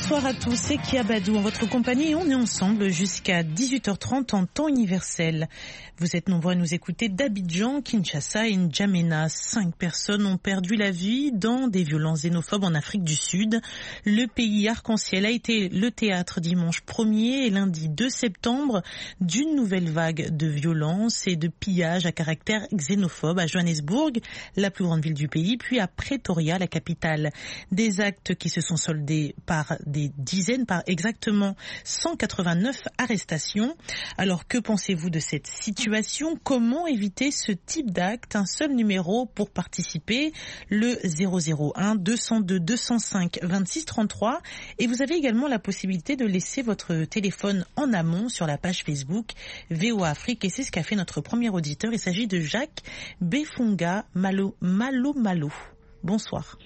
Bonsoir à tous, c'est Kia Badou en votre compagnie et on est ensemble jusqu'à 18h30 en temps universel. Vous êtes nombreux à nous écouter d'Abidjan, Kinshasa et N'Djamena. 5 personnes ont perdu la vie dans des violences xénophobes en Afrique du Sud. Le pays arc-en-ciel a été le théâtre dimanche 1er et lundi 2 septembre d'une nouvelle vague de violences et de pillages à caractère xénophobe à Johannesburg, la plus grande ville du pays, puis à Pretoria, la capitale. Des actes qui se sont soldés par des dizaines, par exactement 189 arrestations. Alors que pensez-vous de cette situation ? Comment éviter ce type d'acte? Un seul numéro pour participer, le 001 202 205 26 33. Et vous avez également la possibilité de laisser votre téléphone en amont sur la page Facebook VOA Afrique. Et c'est ce qu'a fait notre premier auditeur. Il s'agit de Jacques Befunga Malo. Bonsoir.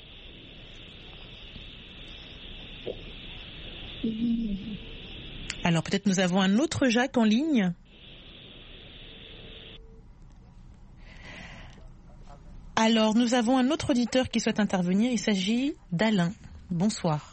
Alors peut-être nous avons un autre Jacques en ligne. Alors nous avons un autre auditeur qui souhaite intervenir. Il s'agit d'Alain. Bonsoir.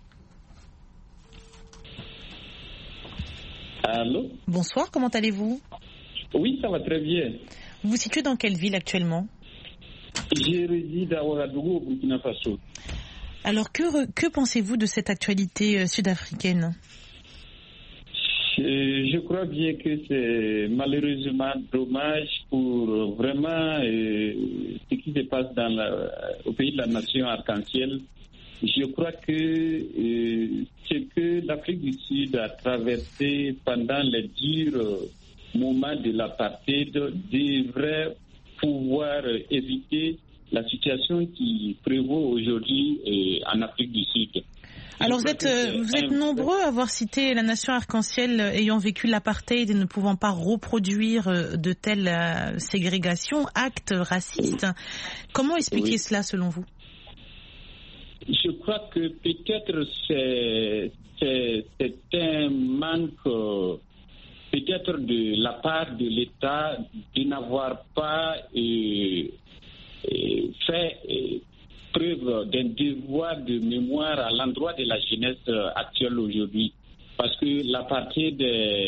Allô? Bonsoir, comment allez-vous? Oui, ça va très bien. Vous vous situez dans quelle ville actuellement? Je réside à Ouagadougou, au Burkina Faso. Alors que pensez-vous de cette actualité sud-africaine? Je crois bien que c'est malheureusement dommage pour vraiment ce qui se passe au pays de la nation arc-en-ciel. Je crois que ce que l'Afrique du Sud a traversé pendant les durs moments de l'apartheid devrait pouvoir éviter la situation qui prévaut aujourd'hui en Afrique du Sud. Alors vous êtes nombreux à avoir cité la nation arc-en-ciel ayant vécu l'apartheid et ne pouvant pas reproduire de telles ségrégations, actes racistes. Comment expliquer cela selon vous? Je crois que peut-être c'est un manque peut-être de la part de l'État de n'avoir pas fait preuve d'un devoir de mémoire à l'endroit de la jeunesse actuelle aujourd'hui. Parce que l'apartheid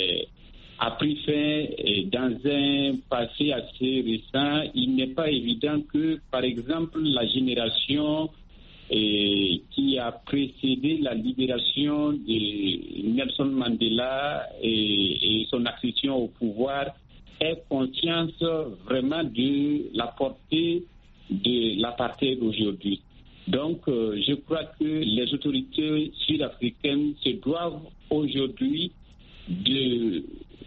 a pris fin dans un passé assez récent. Il n'est pas évident que, par exemple, la génération qui a précédé la libération de Nelson Mandela et son accession au pouvoir ait conscience vraiment de la portée de l'apartheid aujourd'hui. Donc, je crois que les autorités sud-africaines se doivent aujourd'hui de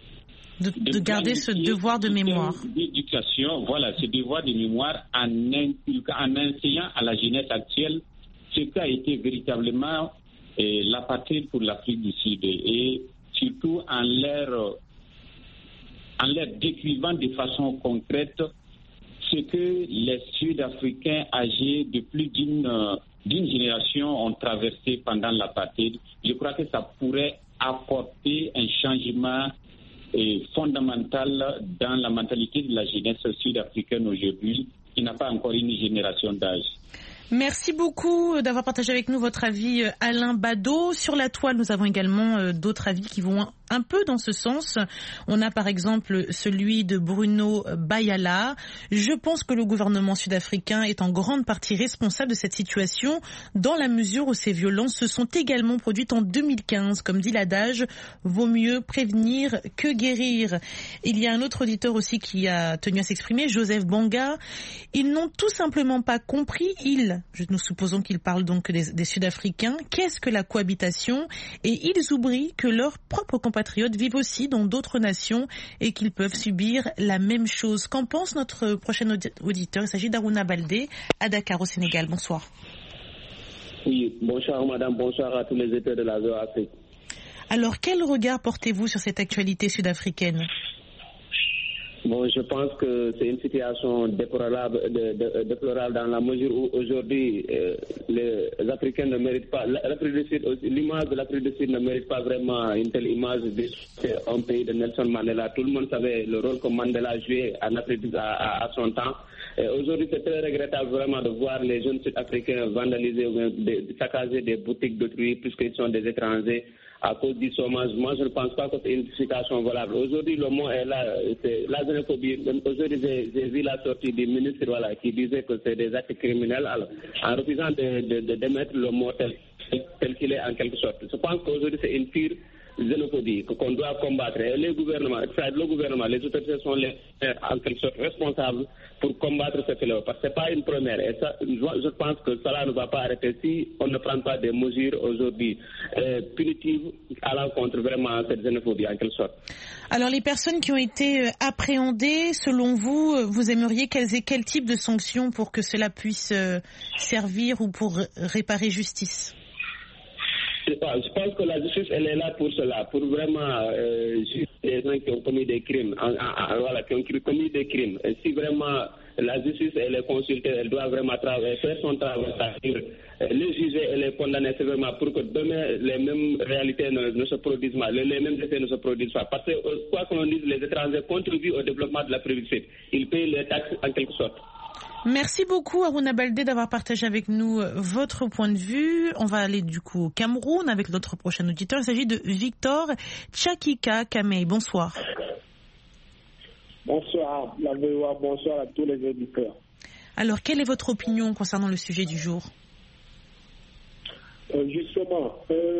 garder ce devoir de mémoire. D'éducation, voilà, ce devoir de mémoire en enseignant à la jeunesse actuelle ce qu'a été véritablement l'apartheid pour l'Afrique du Sud et surtout en leur décrivant de façon concrète ce que les Sud-Africains âgés de plus d'une génération ont traversé pendant l'apartheid. Je crois que ça pourrait apporter un changement fondamental dans la mentalité de la jeunesse sud-africaine aujourd'hui, qui n'a pas encore une génération d'âge. Merci beaucoup d'avoir partagé avec nous votre avis, Alain Badot. Sur la toile, nous avons également d'autres avis qui vont un peu dans ce sens. On a par exemple celui de Bruno Bayala. Je pense que le gouvernement sud-africain est en grande partie responsable de cette situation dans la mesure où ces violences se sont également produites en 2015. Comme dit l'adage, vaut mieux prévenir que guérir. Il y a un autre auditeur aussi qui a tenu à s'exprimer, Joseph Banga. Ils n'ont tout simplement pas compris, nous supposons qu'ils parlent donc des Sud-Africains, qu'est-ce que la cohabitation, et ils oublient que leurs propres compatriotes vivent aussi dans d'autres nations et qu'ils peuvent subir la même chose. Qu'en pense notre prochain auditeur? Il s'agit d'Aruna Baldé à Dakar au Sénégal. Bonsoir. Oui, bonsoir madame, bonsoir à tous les états de la VOA Afrique. Alors quel regard portez-vous sur cette actualité sud-africaine? Bon, je pense que c'est une situation déplorable dans la mesure où aujourd'hui les Africains ne méritent pas, l'image de l'Afrique du Sud ne mérite pas vraiment une telle image d'un pays de Nelson Mandela. Tout le monde savait le rôle que Mandela jouait en Afrique à son temps. Et aujourd'hui, c'est très regrettable vraiment de voir les jeunes Sud-Africains vandaliser ou saccager des boutiques d'autrui puisqu'ils sont des étrangers à cause du chômage. Moi, je ne pense pas que c'est une justification valable. Aujourd'hui, le mot est là, c'est la xénophobie. Aujourd'hui, j'ai vu la sortie du ministre qui disait que c'est des actes criminels. Alors, en refusant de mettre le mot tel qu'il est en quelque sorte. Je pense qu'aujourd'hui, c'est une pire xénophobie qu'on doit combattre. Et le gouvernement, les autorités sont en quelque sorte responsables pour combattre ce fléau. Parce que ce n'est pas une première. Et ça, je pense que cela ne va pas arrêter si on ne prend pas des mesures aujourd'hui punitives à l'encontre vraiment de cette xénophobie en quelque sorte. Alors les personnes qui ont été appréhendées, selon vous, vous aimeriez qu'elles aient quel type de sanctions pour que cela puisse servir ou pour réparer justice ? Je pense que la justice, elle est là pour cela, pour vraiment juger les gens qui ont commis des crimes, qui ont commis des crimes. Et si vraiment la justice, elle est consultée, elle doit vraiment faire son travail, les juger et les condamner sévèrement pour que demain les mêmes réalités ne se produisent pas, les mêmes effets ne se produisent pas. Parce que, quoi qu'on dise, les étrangers contribuent au développement de l'Afrique du Sud. Ils payent les taxes en quelque sorte. Merci beaucoup Harouna Baldé d'avoir partagé avec nous votre point de vue. On va aller du coup au Cameroun avec notre prochain auditeur. Il s'agit de Victor Tchakika Kamei. Bonsoir. Bonsoir la VOA, bonsoir à tous les auditeurs. Alors, quelle est votre opinion concernant le sujet du jour ? Justement,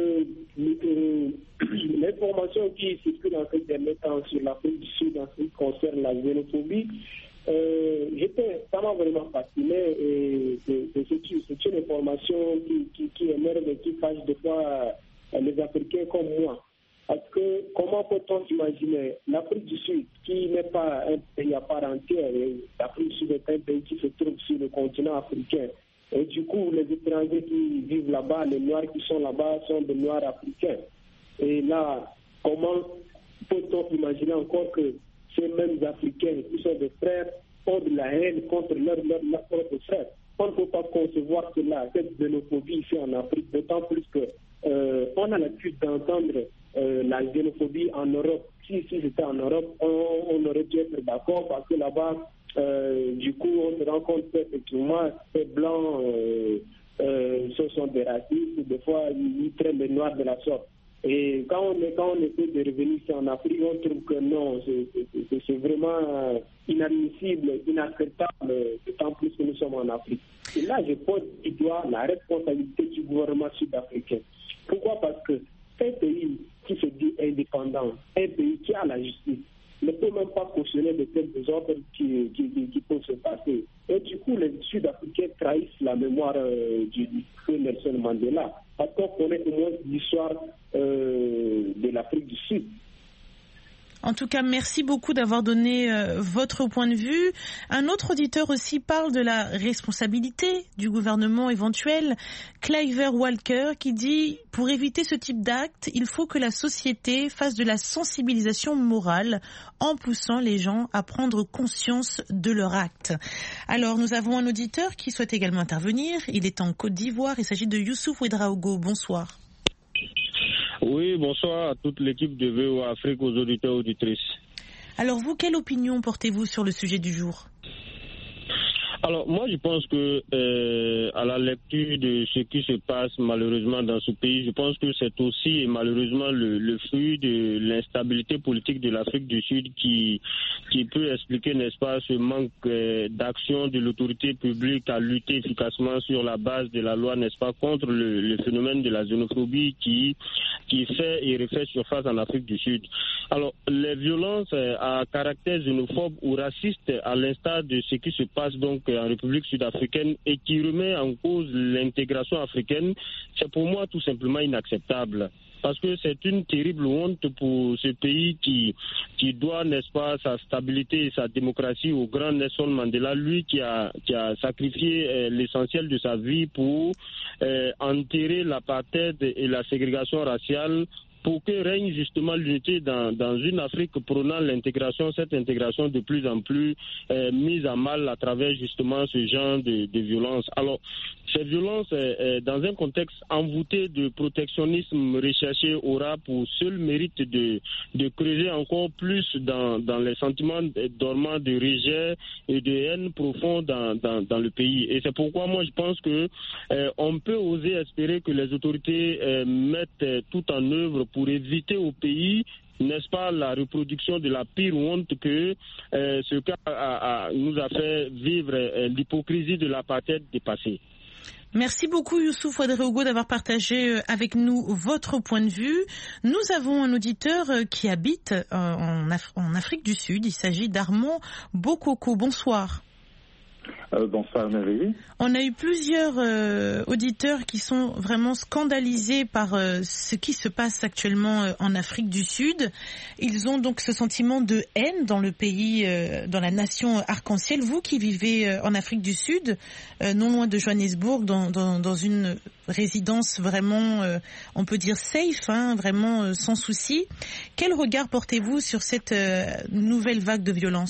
l'information qui circule en ces derniers temps sur l'Afrique du Sud en ce qui concerne la xénophobie, j'étais vraiment fasciné et c'est une information qui émerge et qui fâche des fois les Africains comme moi. Parce que comment peut-on imaginer l'Afrique du Sud qui n'est pas un pays à part entière, l'Afrique du Sud est un pays qui se trouve sur le continent africain. Et du coup, les étrangers qui vivent là-bas, les Noirs qui sont là-bas sont des Noirs africains. Et là, comment peut-on imaginer encore que ces mêmes Africains qui sont des frères ont de la haine contre leurs propres frères? On ne peut pas concevoir cela, cette xénophobie ici en Afrique, d'autant plus que on a l'habitude d'entendre la xénophobie en Europe. Si c'était en Europe, on aurait dû être d'accord parce que là-bas, du coup, on se rend compte qu'effectivement, ces blancs, ce sont des racistes, des fois, ils traitent les noirs de la sorte. Et quand on essaie de revenir ici en Afrique, on trouve que non, c'est vraiment inadmissible, inacceptable, d'autant plus que nous sommes en Afrique. Et là, je pose du doigt la responsabilité du gouvernement sud-africain. Pourquoi? Parce que un pays qui se dit indépendant, un pays qui a la justice, ne peut même pas cautionner de tels désordres qui peuvent se passer. Et du coup, les Sud-Africains trahissent la mémoire du feu Nelson Mandela, parce qu'on connaît au moins l'histoire de l'Afrique du Sud. En tout cas, merci beaucoup d'avoir donné votre point de vue. Un autre auditeur aussi parle de la responsabilité du gouvernement éventuel. Cliver Walker qui dit « Pour éviter ce type d'acte, il faut que la société fasse de la sensibilisation morale en poussant les gens à prendre conscience de leur acte. » Alors, nous avons un auditeur qui souhaite également intervenir. Il est en Côte d'Ivoire. Il s'agit de Youssouf Ouedraogo. Bonsoir. Oui, bonsoir à toute l'équipe de VOA Afrique, aux auditeurs et auditrices. Alors vous, quelle opinion portez-vous sur le sujet du jour ? Alors moi je pense que à la lecture de ce qui se passe malheureusement dans ce pays, je pense que c'est aussi malheureusement le fruit de l'instabilité politique de l'Afrique du Sud qui peut expliquer, n'est-ce pas, ce manque d'action de l'autorité publique à lutter efficacement sur la base de la loi, n'est-ce pas, contre le phénomène de la xénophobie qui fait et refait surface en Afrique du Sud. Alors les violences à caractère xénophobe ou raciste, à l'instar de ce qui se passe donc en République sud-africaine et qui remet en cause l'intégration africaine, c'est pour moi tout simplement inacceptable. Parce que c'est une terrible honte pour ce pays qui doit, n'est-ce pas, sa stabilité et sa démocratie au grand Nelson Mandela, lui qui a sacrifié l'essentiel de sa vie pour enterrer l'apartheid et la ségrégation raciale pour que règne justement l'unité dans une Afrique prônant l'intégration, cette intégration de plus en plus mise à mal à travers justement ce genre de violence. Alors, cette violence, dans un contexte envoûté de protectionnisme recherché, aura pour seul mérite de creuser encore plus dans les sentiments dormants de rejet et de haine profond dans le pays. Et c'est pourquoi moi je pense que on peut oser espérer que les autorités mettent tout en œuvre pour éviter au pays, n'est-ce pas, la reproduction de la pire honte que ce cas nous a fait vivre, l'hypocrisie de l'apartheid dépassée. Merci beaucoup Youssouf Ouedraogo d'avoir partagé avec nous votre point de vue. Nous avons un auditeur qui habite en Afrique du Sud. Il s'agit d'Armand Bokoko. Bonsoir. Bonsoir Marie. On a eu plusieurs auditeurs qui sont vraiment scandalisés par ce qui se passe actuellement en Afrique du Sud. Ils ont donc ce sentiment de haine dans le pays, dans la nation arc-en-ciel. Vous qui vivez en Afrique du Sud, non loin de Johannesburg, dans une résidence vraiment, on peut dire safe, vraiment sans souci. Quel regard portez-vous sur cette nouvelle vague de violence ?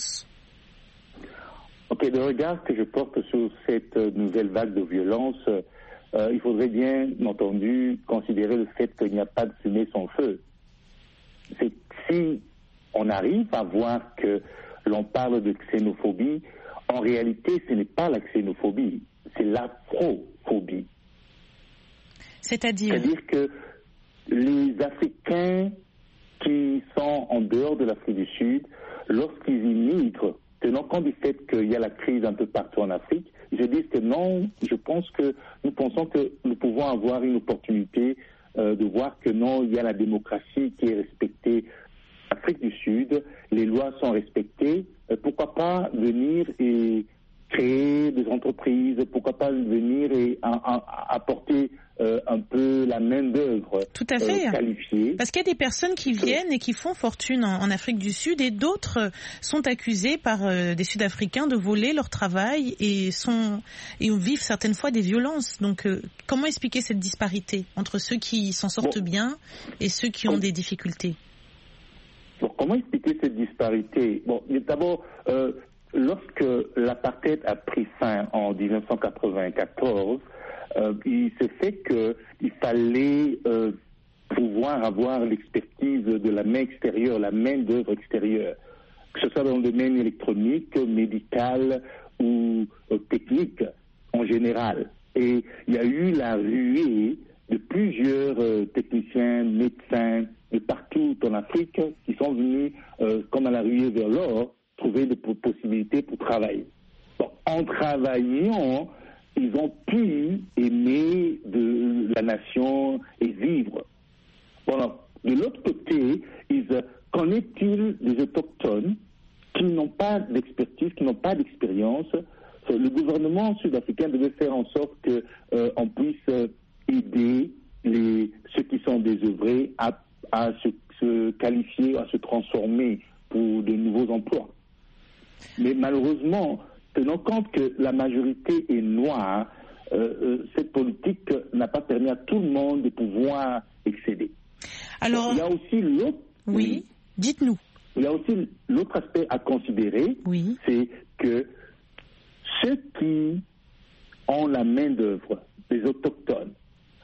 Ok, le regard que je porte sur cette nouvelle vague de violence, il faudrait bien entendu considérer le fait qu'il n'y a pas de fumée sans feu. C'est si on arrive à voir que l'on parle de xénophobie, en réalité ce n'est pas la xénophobie, c'est l'afrophobie. C'est-à-dire que les Africains qui sont en dehors de l'Afrique du Sud, lorsqu'ils immigrent, tenant compte du fait qu'il y a la crise un peu partout en Afrique, je dis que non, nous pensons que nous pouvons avoir une opportunité de voir que non, il y a la démocratie qui est respectée en Afrique du Sud, les lois sont respectées, pourquoi pas venir et créer des entreprises, pourquoi pas venir et apporter un peu la main-d'œuvre qualifiée. Parce qu'il y a des personnes qui viennent et qui font fortune en Afrique du Sud et d'autres sont accusés par des Sud-Africains de voler leur travail et vivent certaines fois des violences. Donc comment expliquer cette disparité entre ceux qui s'en sortent bien et ceux qui ont des difficultés? Comment expliquer cette disparité? D'abord, lorsque l'apartheid a pris fin en 1994, il s'est fait qu'il fallait pouvoir avoir l'expertise de la main extérieure, la main d'œuvre extérieure, que ce soit dans le domaine électronique, médical ou technique en général. Et il y a eu la ruée de plusieurs techniciens, médecins de partout en Afrique qui sont venus, comme à la ruée vers l'or, trouver des possibilités pour travailler. En travaillant, ils ont pu aimer de la nation et vivre. De l'autre côté, qu'en-est-il des autochtones qui n'ont pas d'expertise, qui n'ont pas d'expérience? Le gouvernement sud-africain devait faire en sorte qu'on puisse aider ceux qui sont désœuvrés à se qualifier, à se transformer pour de nouveaux emplois. Mais malheureusement, tenant compte que la majorité est noire, cette politique n'a pas permis à tout le monde de pouvoir excéder. Alors, il y a aussi l'autre. Oui, dites-nous. Il y a aussi l'autre aspect à considérer, c'est que ceux qui ont la main-d'œuvre, les autochtones,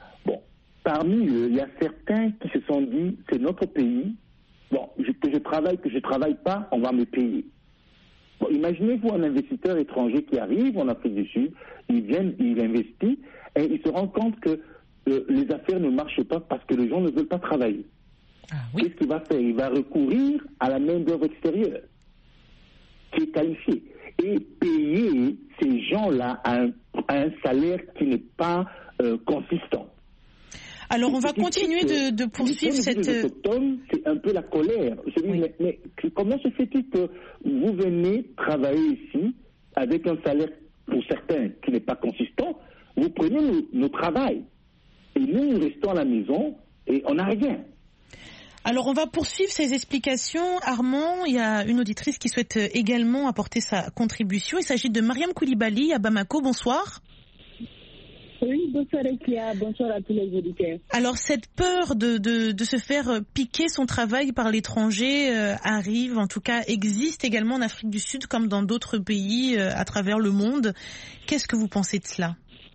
parmi eux, il y a certains qui se sont dit, c'est notre pays, que je travaille pas, on va me payer. Imaginez-vous un investisseur étranger qui arrive en Afrique du Sud, il investit et il se rend compte que les affaires ne marchent pas parce que les gens ne veulent pas travailler. Qu'est-ce qu'il va faire? Il va recourir à la main-d'œuvre extérieure qui est qualifiée et payer ces gens-là à un salaire qui n'est pas consistant. Alors, on va continuer de poursuivre cette... C'est un peu la colère. Je dis, mais comment se fait-il que vous venez travailler ici avec un salaire, pour certains, qui n'est pas consistant? Vous prenez nos travail. Et nous restons à la maison et on n'a rien. Alors, on va poursuivre ces explications. Armand, il y a une auditrice qui souhaite également apporter sa contribution. Il s'agit de Mariam Koulibaly à Bamako. Bonsoir. Oui, bonsoir Ekia, bonsoir à tous les auditeurs. Alors cette peur de se faire piquer son travail par l'étranger arrive, en tout cas existe également en Afrique du Sud comme dans d'autres pays à travers le monde. Qu'est-ce que vous pensez de cela?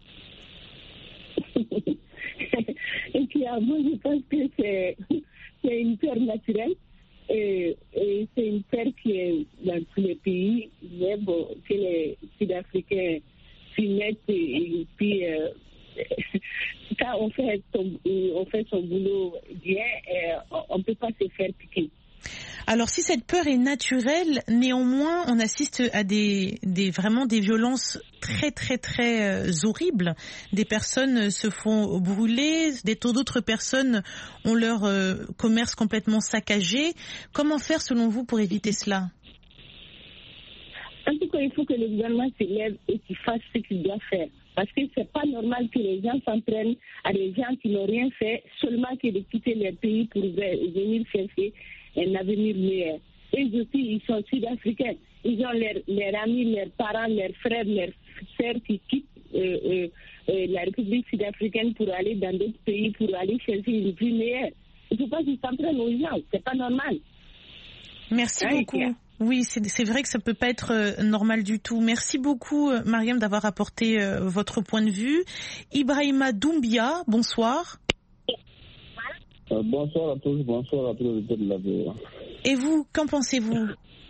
Ekia, moi je pense que c'est une peur naturelle et c'est une peur qui est dans tous les pays, mais bon, que les Sud-Africains s'y mettent et puis quand on fait son boulot bien, on ne peut pas se faire piquer. Alors si cette peur est naturelle, néanmoins on assiste à vraiment des violences très très très horribles. Des personnes se font brûler, d'autres personnes ont leur commerce complètement saccagé. Comment faire selon vous pour éviter cela? En tout cas, il faut que le gouvernement se lève et qu'il fasse ce qu'il doit faire. Parce que c'est pas normal que les gens s'entraînent à des gens qui n'ont rien fait, seulement que de quitter leur pays pour venir chercher un avenir meilleur. Eux aussi, ils sont sud-africains. Ils ont leurs amis, leurs parents, leurs frères, leurs sœurs qui quittent la République sud-africaine pour aller dans d'autres pays, pour aller chercher une vie meilleure. Il ne faut pas qu'ils s'entraînent aux gens. C'est pas normal. Merci beaucoup. Oui, c'est vrai que ça peut pas être normal du tout. Merci beaucoup, Mariam, d'avoir apporté votre point de vue. Ibrahima Doumbia, bonsoir. Bonsoir à tous les auditeurs de la VOA. Et vous, qu'en pensez-vous?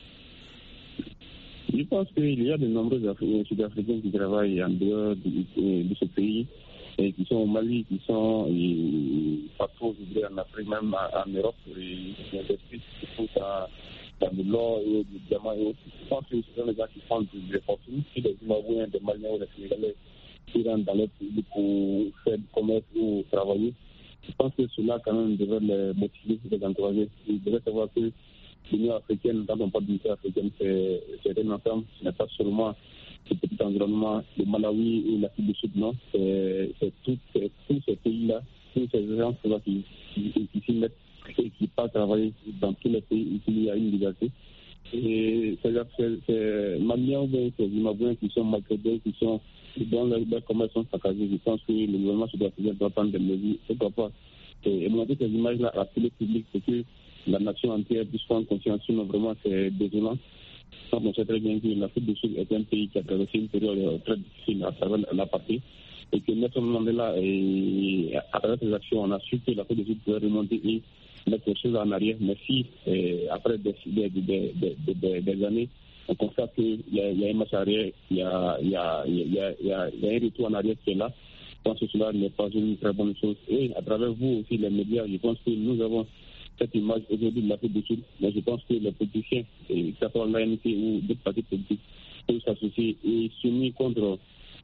Je pense qu'il y a de nombreux Sud-Africains qui travaillent en dehors de ce pays et qui sont au Mali, qui sont partout en Afrique, même en Europe, et qui investissent tout ça. De l'or et du diamant et autres. Je pense que ce sont les gens qui font des fortunes, si des Zimbabwéens, des Maliens ou des Sénégalais qui rentrent dans leur pays pour faire du commerce ou travailler. Je pense que cela, quand même, devrait les motiver, les encourager. Ils devraient savoir que l'Union africaine, quand on parle d'Union africaine, c'est un ensemble. Ce n'est pas seulement ce petit environnement, le Malawi ou l'Afrique du Sud, non. C'est tous ces pays-là, tous ces gens qui s'y mettent et qui partent travailler dans tous les pays où il y a une liberté. Et c'est Maliens ou bien ces Zimbabwéens qui sont maltraités, qui sont dans leur commerce sont saccagés. Je pense que le gouvernement sud-africain doit prendre des mesures. Pourquoi pas? Et montrer ces images-là à la télé publique, c'est que la nation entière puisse prendre conscience. Sinon, vraiment, c'est désolant. On sait très bien que l'Afrique du Sud est un pays qui a traversé une période très difficile à travers la partie. Et que Nelson Mandela, et à travers ses actions, on a su que l'Afrique du Sud pouvait remonter et mettre les choses en arrière. Mais si, après des années, on constate qu'il y a un marche arrière, il y a un retour en arrière qui est là. Je pense que cela n'est pas une très bonne chose. Et à travers vous aussi, les médias, je pense que nous avons cette image aujourd'hui de l'Afrique du Sud. Mais je pense que les politiciens, que ce soit l'ANC ou d'autres partis politiques, peuvent s'associer et s'unir contre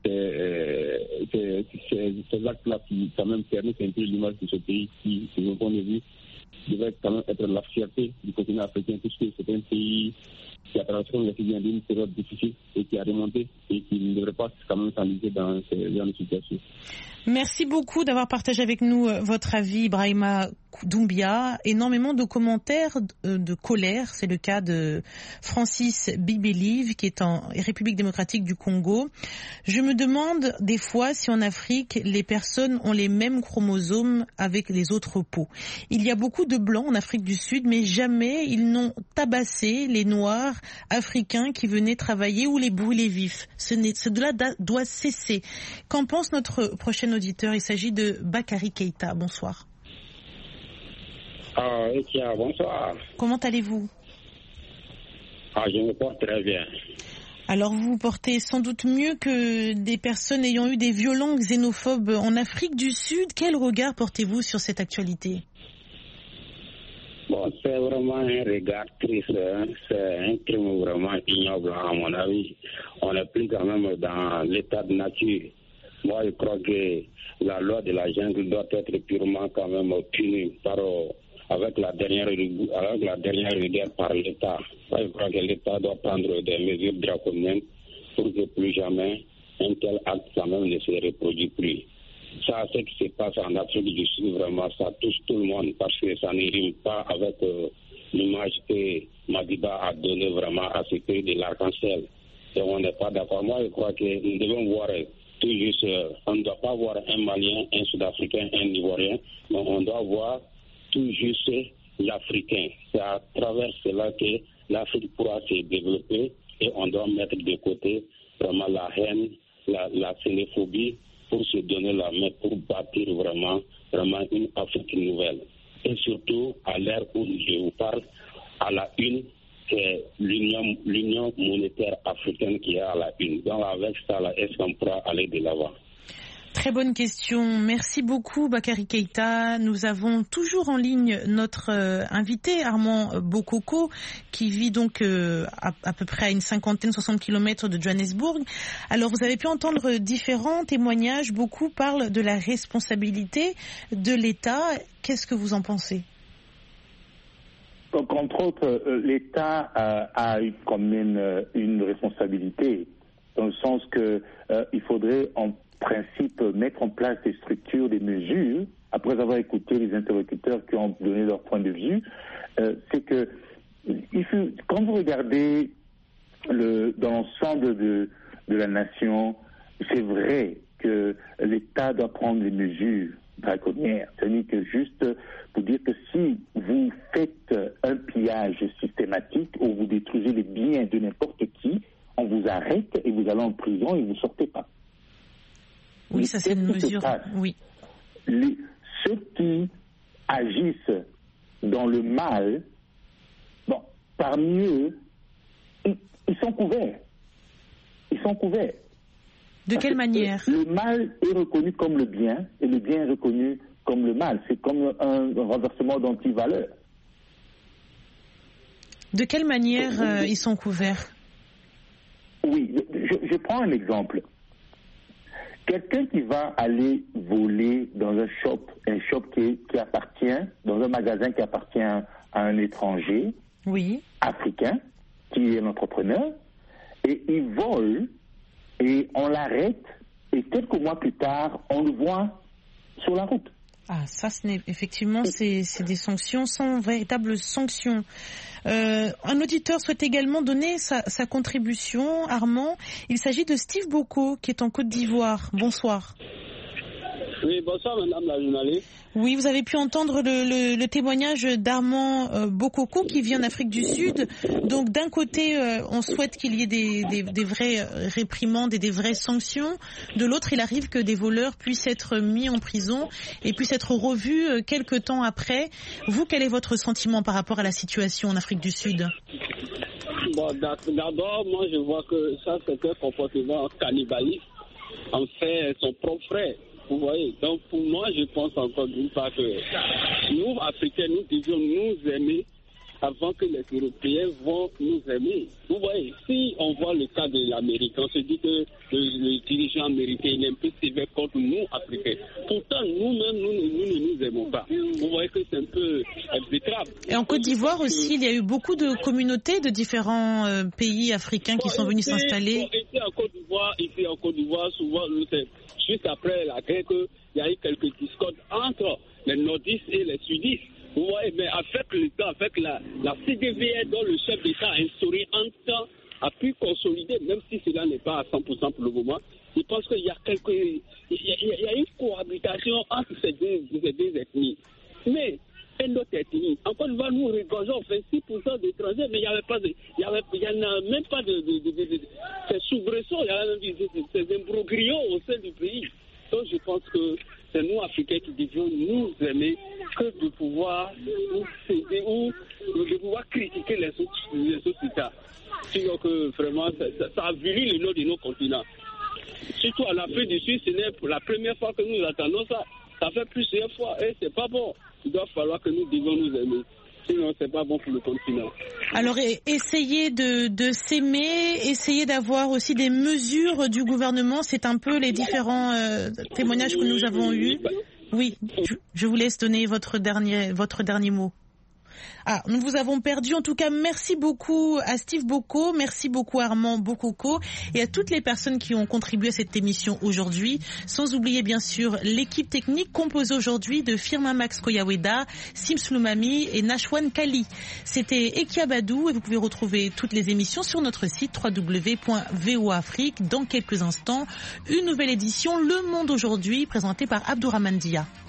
ces actes-là qui quand même permettent un peu l'image de ce pays qui, de mon point de vue, devrait quand même être la fierté du continent africain, puisque c'est un pays qui a traversé une période difficile et qui a remonté et qui ne devrait pas quand même s'enliser dans ces genre de situations. Merci beaucoup d'avoir partagé avec nous votre avis, Ibrahima Doumbia. Énormément de commentaires de colère. C'est le cas de Francis Bibelive qui est en République démocratique du Congo. Je me demande des fois si en Afrique, les personnes ont les mêmes chromosomes avec les autres peaux. Il y a beaucoup de blancs en Afrique du Sud, mais jamais ils n'ont tabassé les noirs africains qui venaient travailler ou les brûler vifs. Cela doit cesser. Qu'en pense notre prochain auditeur? Il s'agit de Bakary Keïta. Bonsoir. Bonsoir. Comment allez-vous? Je me porte très bien. Alors vous vous portez sans doute mieux que des personnes ayant eu des violences xénophobes en Afrique du Sud. Quel regard portez-vous sur cette actualité? Bon, c'est vraiment un regard triste, hein. C'est un crime vraiment ignoble à mon avis. On n'est plus quand même dans l'état de nature. Moi, je crois que la loi de la jungle doit être purement quand même punie avec la dernière rigueur par l'État. Moi, je crois que l'État doit prendre des mesures draconiennes pour que plus jamais un tel acte quand même ne se reproduise plus. Ça, ce qui se passe en Afrique du Sud, vraiment, ça touche tout le monde parce que ça ne rime pas avec l'image que Madiba a donnée vraiment à ce pays de l'arc-en-ciel. Et on n'est pas d'accord. Moi, je crois que nous devons voir tout juste, on ne doit pas voir un Malien, un Sud-Africain, un Ivoirien, mais on doit voir tout juste l'Africain. C'est à travers cela que l'Afrique pourra se développer et on doit mettre de côté vraiment la haine, la xénophobie pour se donner la main, pour bâtir vraiment une Afrique nouvelle. Et surtout, à l'ère où je vous parle, à la une, c'est l'Union monétaire africaine qui est à la une. Donc avec ça, est-ce qu'on pourra aller de l'avant? Très bonne question. Merci beaucoup, Bakary Keïta. Nous avons toujours en ligne notre invité, Armand Bokoko, qui vit donc à peu près à une 60 kilomètres de Johannesburg. Alors, vous avez pu entendre différents témoignages. Beaucoup parlent de la responsabilité de l'État. Qu'est-ce que vous en pensez? Donc, entre autres, l'État a quand même une responsabilité, dans le sens que il faudrait en principe mettre en place des structures, des mesures, après avoir écouté les interlocuteurs qui ont donné leur point de vue, c'est que quand vous regardez dans l'ensemble de la nation, c'est vrai que l'État doit prendre des mesures draconnières. C'est-à-dire que juste pour dire que si vous faites un pillage systématique ou vous détruisez les biens de n'importe qui, on vous arrête et vous allez en prison et vous ne sortez pas. Oui, ça c'est une mesure. Oui. Ceux qui agissent dans le mal, bon, parmi eux, ils sont couverts. Ils sont couverts. De quelle manière? Le mal est reconnu comme le bien et le bien est reconnu comme le mal. C'est comme un renversement d'antivaleur. De quelle manière ils sont couverts? Oui, je prends un exemple. Quelqu'un qui va aller voler dans un shop qui appartient, dans un magasin qui appartient à un étranger, oui, africain, qui est un entrepreneur, et il vole, et on l'arrête, et quelques mois plus tard, on le voit sur la route. Ah, ça, effectivement, c'est des sanctions sans véritable sanction. Un auditeur souhaite également donner sa contribution, Armand. Il s'agit de Steve Boko, qui est en Côte d'Ivoire. Bonsoir. Oui, bonsoir, madame la journaliste. Oui, vous avez pu entendre le témoignage d'Armand Bokoko qui vient d'Afrique du Sud. Donc d'un côté, on souhaite qu'il y ait des vraies réprimandes et des vraies sanctions. De l'autre, il arrive que des voleurs puissent être mis en prison et puissent être revus quelques temps après. Vous, quel est votre sentiment par rapport à la situation en Afrique du Sud? Bon, d'abord, moi je vois que ça c'est un comportement cannibaliste. En fait, son propre frère. Vous voyez, donc pour moi, je pense encore d'une part que nous, Africains, nous devions nous aimer avant que les Européens vont nous aimer. Vous voyez, si on voit le cas de l'Amérique, on se dit que le dirigeant américain est un peu sévère contre nous, Africains. Pourtant, nous-mêmes, nous ne nous aimons pas. Vous voyez que c'est un peu exécrable. Et en Côte d'Ivoire aussi, il y a eu beaucoup de communautés de différents pays africains qui sont venus s'installer. Ici en Côte d'Ivoire, souvent, c'est juste après la guerre qu'il y a eu quelques discordes entre les nordistes et les sudistes. Vous voyez, mais avec le temps, avec la CDVR dont le chef d'État a instauré en temps, a pu consolider, même si cela n'est pas à 100% pour le moment. Je pense qu'il y a une cohabitation entre ces deux ethnies. Mais une autre ethnie, en Côte d'Ivoire, nous regorgeons 26% d'étrangers, mais il n'y en a même pas de ces soubresauts, il y a ces imbroglios au sein du pays. Donc je pense que c'est nous, Africains, qui devions nous aimer que de pouvoir nous céder ou de pouvoir critiquer les autres États. Sinon que vraiment, ça avilit le nom de nos continents. Surtout en Afrique du Sud, ce n'est la première fois que nous attendons ça. Ça fait plusieurs fois et c'est pas bon. Il doit falloir que nous devions nous aimer. Sinon, c'est pas bon pour le continent. Alors, essayez de s'aimer, essayez d'avoir aussi des mesures du gouvernement. C'est un peu les différents témoignages que nous avons eus. Oui, je vous laisse donner votre dernier mot. Ah, nous vous avons perdu. En tout cas, merci beaucoup à Steve Boko, merci beaucoup à Armand Bokoko et à toutes les personnes qui ont contribué à cette émission aujourd'hui. Sans oublier bien sûr l'équipe technique composée aujourd'hui de Firmin Max Koyaweda, Sims Lumami et Nashwan Kali. C'était Ekia Badou et vous pouvez retrouver toutes les émissions sur notre site www.voafrique. Dans quelques instants, une nouvelle édition Le Monde aujourd'hui présentée par Abdourahmane Dia.